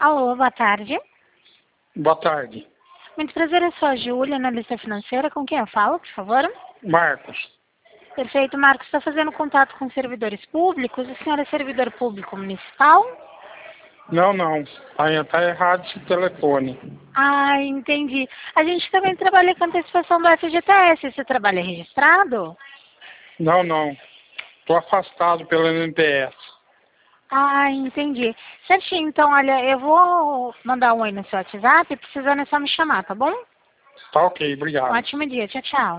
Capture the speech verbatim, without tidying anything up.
Alô, boa tarde. Boa tarde. Muito prazer, eu sou a Júlia, analista financeira. Com quem eu falo, por favor? Marcos. Perfeito, Marcos. Estou fazendo contato com servidores públicos. O senhor é servidor público municipal? Não, não. Está tá errado esse telefone. Ah, entendi. A gente também trabalha com antecipação do F G T S. Você trabalha registrado? Não, não. Estou afastado pela N P S. Ah, entendi. Certinho, então, olha, eu vou mandar um oi no seu WhatsApp. Precisando é só me chamar, tá bom? Tá ok, Um obrigado. ótimo dia. Tchau, tchau.